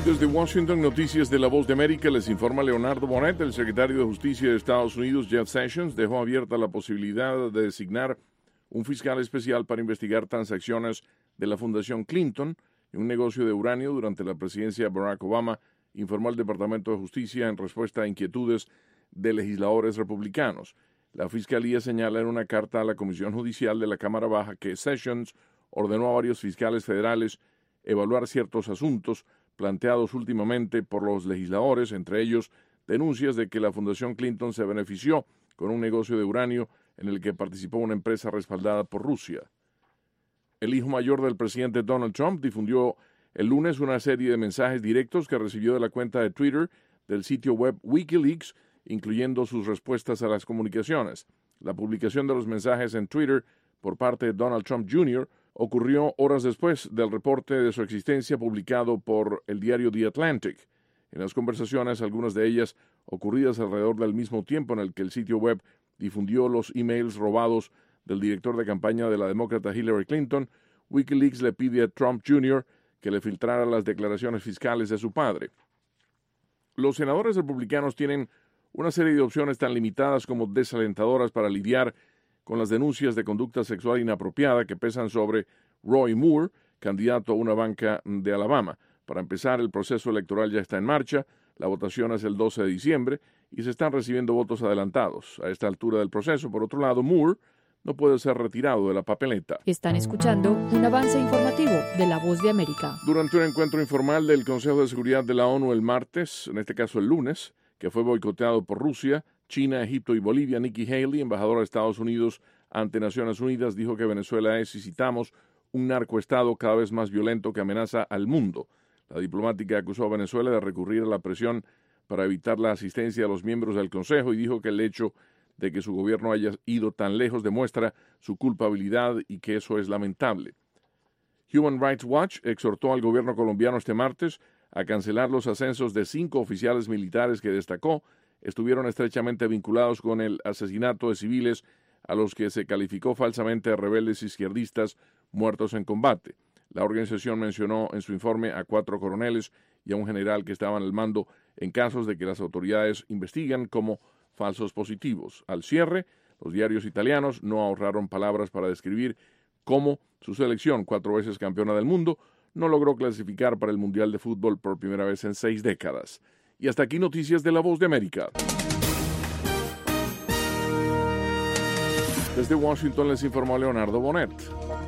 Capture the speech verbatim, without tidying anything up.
Desde Washington, noticias de La Voz de América, les informa Leonardo Bonet. El secretario de Justicia de Estados Unidos, Jeff Sessions, dejó abierta la posibilidad de designar un fiscal especial para investigar transacciones de la Fundación Clinton y un negocio de uranio durante la presidencia de Barack Obama, informó el Departamento de Justicia en respuesta a inquietudes de legisladores republicanos. La Fiscalía señala en una carta a la Comisión Judicial de la Cámara Baja que Sessions ordenó a varios fiscales federales evaluar ciertos asuntos planteados últimamente por los legisladores, entre ellos denuncias de que la Fundación Clinton se benefició con un negocio de uranio en el que participó una empresa respaldada por Rusia. El hijo mayor del presidente Donald Trump difundió el lunes una serie de mensajes directos que recibió de la cuenta de Twitter del sitio web Wikileaks, incluyendo sus respuestas a las comunicaciones. La publicación de los mensajes en Twitter por parte de Donald Trump junior ocurrió horas después del reporte de su existencia publicado por el diario The Atlantic. En las conversaciones, algunas de ellas ocurridas alrededor del mismo tiempo en el que el sitio web difundió los emails robados del director de campaña de la demócrata Hillary Clinton, Wikileaks le pide a Trump junior que le filtrara las declaraciones fiscales de su padre. Los senadores republicanos tienen una serie de opciones tan limitadas como desalentadoras para lidiar con las denuncias de conducta sexual inapropiada que pesan sobre Roy Moore, candidato a una banca de Alabama. Para empezar, el proceso electoral ya está en marcha, la votación es el doce de diciembre y se están recibiendo votos adelantados. A esta altura del proceso, por otro lado, Moore no puede ser retirado de la papeleta. Están escuchando un avance informativo de La Voz de América. Durante un encuentro informal del Consejo de Seguridad de la ONU el martes, en este caso el lunes, que fue boicoteado por Rusia, China, Egipto y Bolivia, Nikki Haley, embajadora de Estados Unidos ante Naciones Unidas, dijo que Venezuela es, y citamos, un narcoestado cada vez más violento que amenaza al mundo. La diplomática acusó a Venezuela de recurrir a la presión para evitar la asistencia de los miembros del Consejo y dijo que el hecho de que su gobierno haya ido tan lejos demuestra su culpabilidad y que eso es lamentable. Human Rights Watch exhortó al gobierno colombiano este martes a cancelar los ascensos de cinco oficiales militares que destacó estuvieron estrechamente vinculados con el asesinato de civiles a los que se calificó falsamente de rebeldes izquierdistas muertos en combate. La organización mencionó en su informe a cuatro coroneles y a un general que estaban al mando en casos de que las autoridades investigan como falsos positivos. Al cierre, los diarios italianos no ahorraron palabras para describir cómo su selección, cuatro veces campeona del mundo, no logró clasificar para el Mundial de Fútbol por primera vez en seis décadas. Y hasta aquí noticias de La Voz de América. Desde Washington les informó Leonardo Bonet.